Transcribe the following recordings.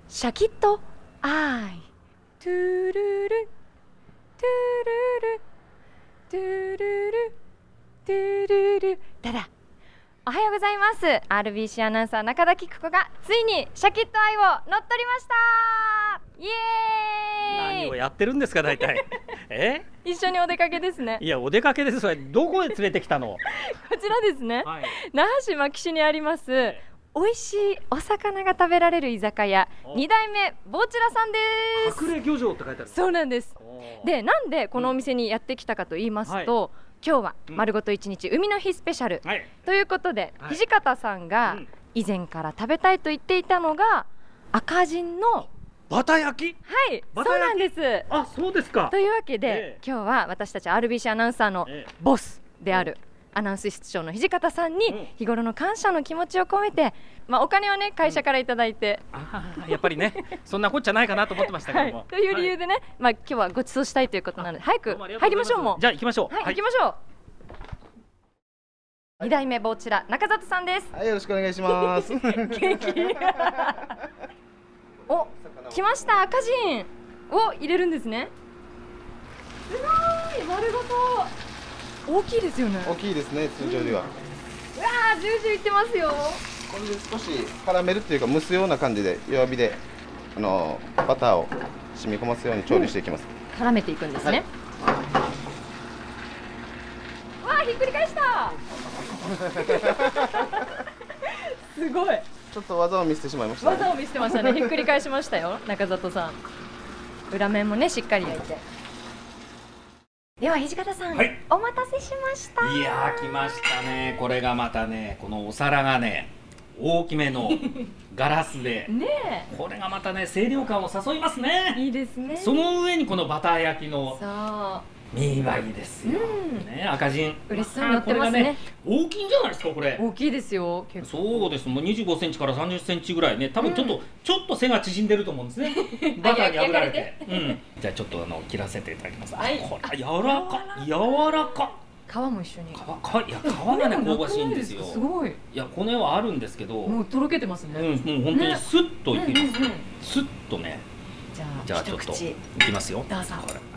シャキッとアイトゥルルトゥルルトゥルルトゥルルだだ。おはようございます。 RBC アナウンサー中田貴子がついにシャキッとアイを乗っ取りました。イエーイ。 何をやってるんですか大体一緒にお出かけですね。 いやお出かけです。それどこへ連れてきたの？ こちらですね、 はい、 那覇市牧市にあります美味しいお魚が食べられる居酒屋2代目ボーチラさんです。 隠れ漁場って書いてある。 そうなんです。で、なんでこのお店にやってきたかと言いますと、今日は丸ごと1日海の日スペシャル、ということで、土方さんが以前から食べたいと言っていたのが赤人のバタ焼き。 はい、そうなんです。 あ、そうですか。 というわけで、今日は私たち RBC アナウンサーのボスであるアナウンス室長の土方さんに日頃の感謝の気持ちを込めて、お金はね会社からいただいて、 やっぱりねそんなこっちゃないかなと思ってましたけども、 という理由でね、今日はご馳走したいということなので早く入りましょう。もうじゃあ行きましょう。 行きましょう。2代目ボーチラ中里さんです。 はい、よろしくお願いします元気お、来ました。赤人を入れるんですね。すごい、丸ごと大きいですよね。 大きいですね、通常では。 うわー、ジュージューいってますよ。 これで少し絡めるっていうか蒸すような感じで弱火でバターを染み込ますように調理していきます。 絡めていくんですね。わー、ひっくり返したすごい。 ちょっと技を見せてしまいました、ね。 技を見せてましたね。ひっくり返しましたよ中里さん。裏面もねしっかり焼いて。では土方さん、お待たせしました。 いやー来ましたね。これがまたね、このお皿がね大きめのガラスでね、 これがまたね清涼感を誘いますね。 いいですね。 その上にこのバター焼きの見栄えですよ、赤人嬉しそうに乗ってますね。 大きいんじゃないですかこれ。 大きいですよ結構。 そうです。もう25センチから30センチぐらいね。多分ちょっと背が縮んでると思うんですねバターに炙られてじゃあちょっと切らせていただきます。これ柔らか。 皮も一緒に。 いや皮がね香ばしいんですよ。 すごい。 いや骨はあるんですけど、 もうとろけてますね。 もう本当にスッといきます。スッとね。じゃあちょっといきますよ。 どうぞ。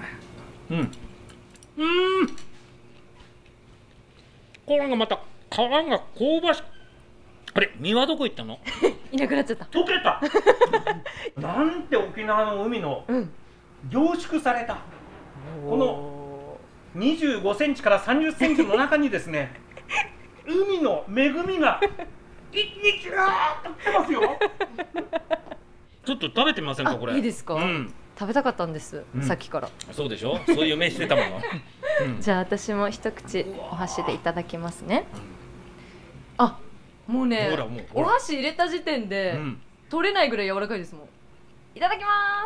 これがまた皮が香ばしい。あれ、身はどこ行ったの？ いなくなっちゃった。 溶けたなんて沖縄の海の凝縮されたこの25センチから30センチの中にですね海の恵みが一日がーっと来てますよちょっと食べてみませんかこれ。 いいですか？食べたかったんです、さっきから。 そうでしょ、そういう目してたものじゃあ私も一口お箸でいただきますね。あ、もうねお箸入れた時点で取れないぐらい柔らかいですもん。いただきます。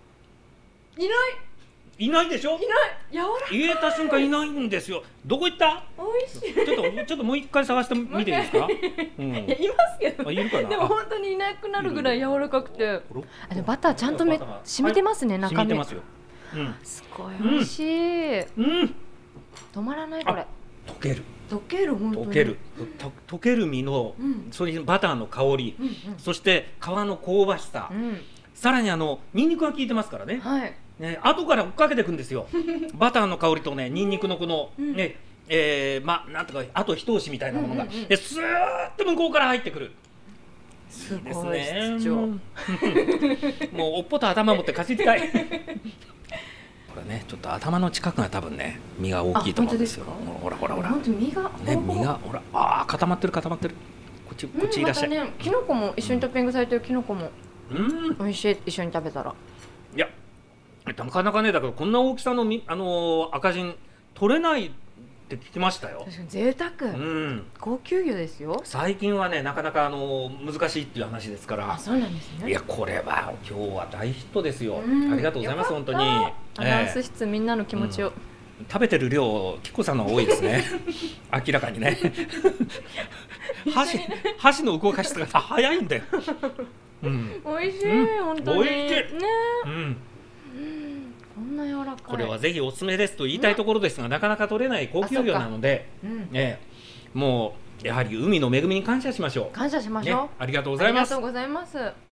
いないでしょ。 いない。柔らかい。 入れた瞬間いないんですよ。どこ行った？ 美味しい。 ちょっともう一回探してみていいですか？ いますけど。 いるかな。 でも本当にいなくなるぐらい柔らかくて、バターちゃんと染みてますね、中身。 染みてますよ。 すごい美味しい。止まらないこれ。 溶ける本当に。 溶ける身のそれにバターの香り、そして皮の香ばしさ、さらにニンニクが効いてますからね。後から追っかけていくんですよバターの香りとね、ニンニクのこのね、なんとかあと一押しみたいなものがでスーッと向こうから入ってくる。 すごいですね。 室長もうおっぽと頭持ってかじりたいこれね、ちょっと頭の近くが多分ね身が大きいと思うんですよ。ほら本当に身がほら固まってるこっちいらっしゃい。 またね、キノコも一緒にトッピングされてるキノコも美味しい。一緒に食べたら。 いやなかなかね、だからこんな大きさの赤人取れないって聞きましたよ。 確かに贅沢、高級魚ですよ。 最近はねなかなか難しいっていう話ですから。 そうなんですね。 いやこれは今日は大ヒットですよ。ありがとうございます。本当にアナウンス室みんなの気持ちを、 食べてる量キコさんの方が多いですね明らかにね箸の動かし方早いんだよ。 美味しい、本当に美味しいね。 こんな柔らかい。 これはぜひおすすめですと言いたいところですが、なかなか取れない高級魚なので、もうやはり海の恵みに感謝しましょう。 感謝しましょう。 ありがとうございます。 ありがとうございます。